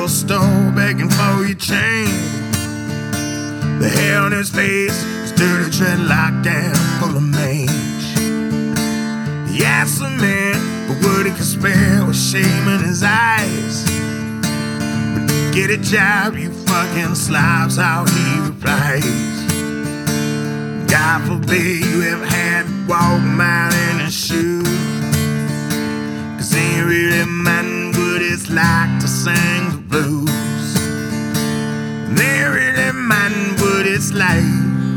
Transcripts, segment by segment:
your store begging for your change. The hair on his face is dirty dreadlock down full of mange. He asked the man for what he could spare with shame in his eyes. But to get a job, you fucking slobs, how he replies. God forbid you ever had to walk a mile in his shoes, 'cause he ain't really mind what it's like to sing the blues. And they ain't really mind what it's like.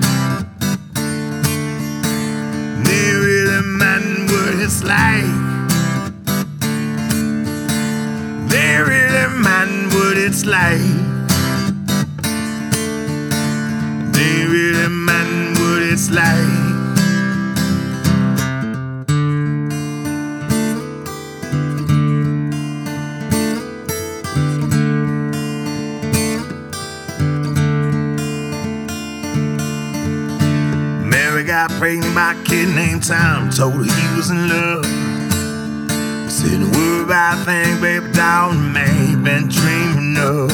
They really mind what it's like. They really mind what it's like. They really mind what it's like. Mary got pregnant by a kid named Tom, told her he was in love. He said, don't worry about a thing, baby doll, the man you've been dreaming of.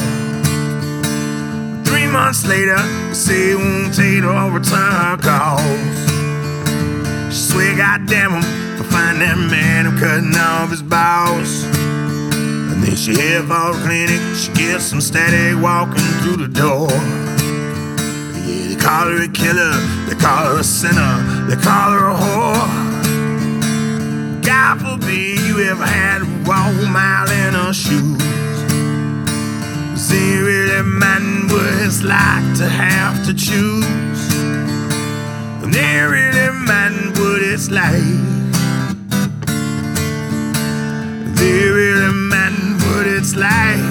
3 months later, they say it won't take her or return her calls. She swear, goddamn him, for finding that man who cutting off his balls. And then she head for the clinic, she gets some static walking through the door. Yeah, they call her a killer, they call her a sinner, they call her a whore. God forbid you ever had to walk a mile in her shoes. See, really mind what it's like to have to choose. And they really mind what it's like. They really mind what it's like.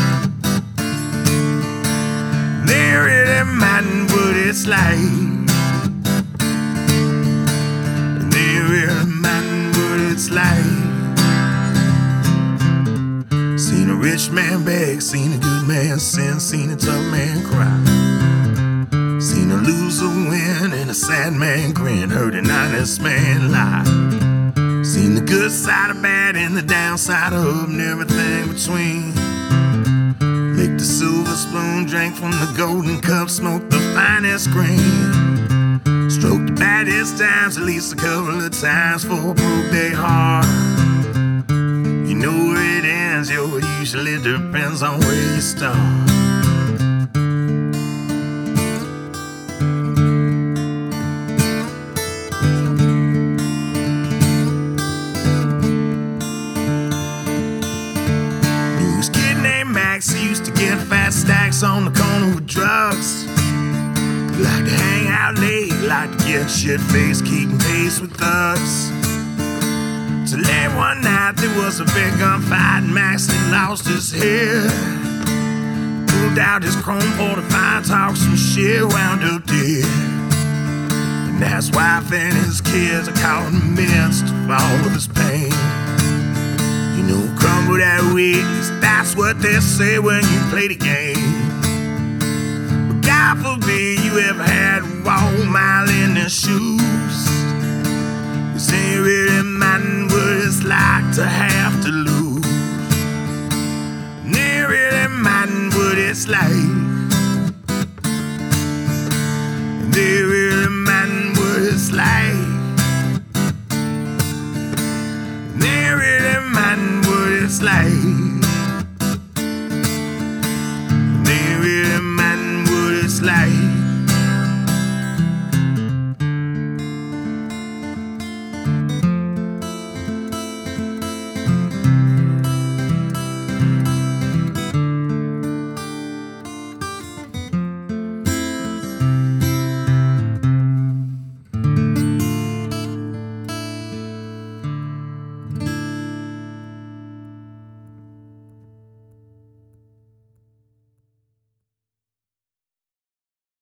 They really mind what it's like. They really mind what it's like. Seen a rich man beg, seen a good man sin, seen a tough man cry. Seen a loser win and a sad man grin, heard an honest man lie. Seen the good side of bad and the downside of and everything between. Licked the silver spoon, drank from the golden cup, smoked the finest grain. Stroked the baddest times at least a couple of times for a broke their heart. You know where it ends, yo, it usually depends on where you start. There was a kid named Max, he used to get fat stacks on the corner with drugs. He liked to hang out late, liked to get shit-faced, keeping pace with thugs. So late one night there was a big gunfight and Max had lost his head. Pulled out his chrome 45, talked some shit, wound up dead. And that's wife and his kids are caught in the midst of all of his pain. You know, crumble that weakness, that's what they say when you play the game. But God forbid you ever had to walk a mile in their shoes. They really mind what it's like to have to lose. And they really mind what it's like. And they